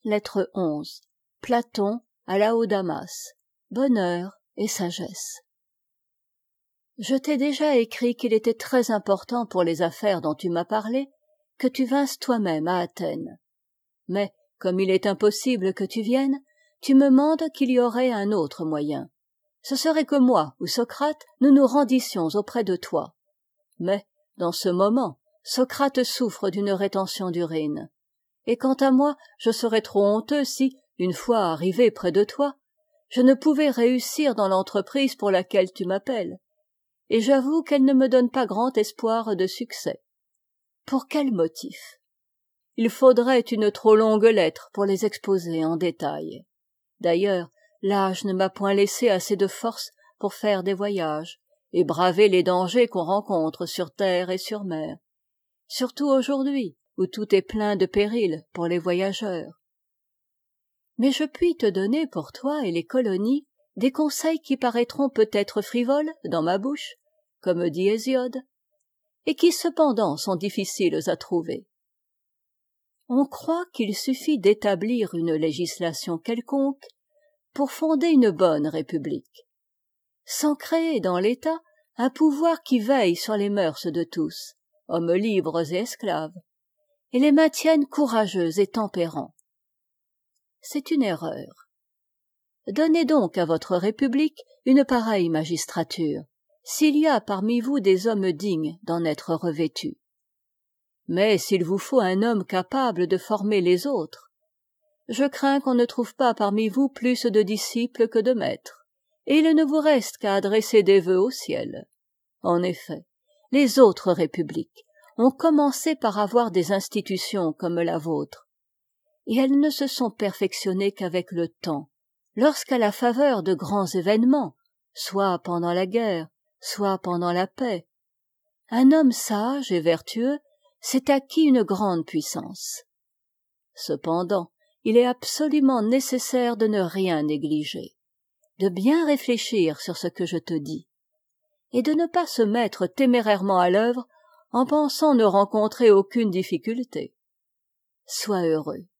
Lettre XI. Platon à Laodamas. Bonheur et sagesse. Je t'ai déjà écrit qu'il était très important pour les affaires dont tu m'as parlé que tu vinsses toi-même à Athènes. Mais, comme il est impossible que tu viennes, tu me mandes qu'il y aurait un autre moyen. Ce serait que moi ou Socrate, nous nous rendissions auprès de toi. Mais, dans ce moment, Socrate souffre d'une rétention d'urine. Et quant à moi, je serais trop honteux si, une fois arrivé près de toi, je ne pouvais réussir dans l'entreprise pour laquelle tu m'appelles. Et j'avoue qu'elle ne me donne pas grand espoir de succès. Pour quel motif? Il faudrait une trop longue lettre pour les exposer en détail. D'ailleurs, l'âge ne m'a point laissé assez de force pour faire des voyages et braver les dangers qu'on rencontre sur terre et sur mer, surtout aujourd'hui où tout est plein de périls pour les voyageurs. Mais je puis te donner pour toi et les colonies des conseils qui paraîtront peut-être frivoles dans ma bouche, comme dit Hésiode, et qui cependant sont difficiles à trouver. On croit qu'il suffit d'établir une législation quelconque pour fonder une bonne république, sans créer dans l'État un pouvoir qui veille sur les mœurs de tous, hommes libres et esclaves, et les maintiennent courageux et tempérants. C'est une erreur. Donnez donc à votre république une pareille magistrature, s'il y a parmi vous des hommes dignes d'en être revêtus. Mais s'il vous faut un homme capable de former les autres, je crains qu'on ne trouve pas parmi vous plus de disciples que de maîtres, et il ne vous reste qu'à adresser des vœux au ciel. En effet, les autres républiques ont commencé par avoir des institutions comme la vôtre, et elles ne se sont perfectionnées qu'avec le temps, lorsqu'à la faveur de grands événements, soit pendant la guerre, soit pendant la paix, un homme sage et vertueux s'est acquis une grande puissance. Cependant, il est absolument nécessaire de ne rien négliger, de bien réfléchir sur ce que je te dis, et de ne pas se mettre témérairement à l'œuvre en pensant ne rencontrer aucune difficulté. Sois heureux.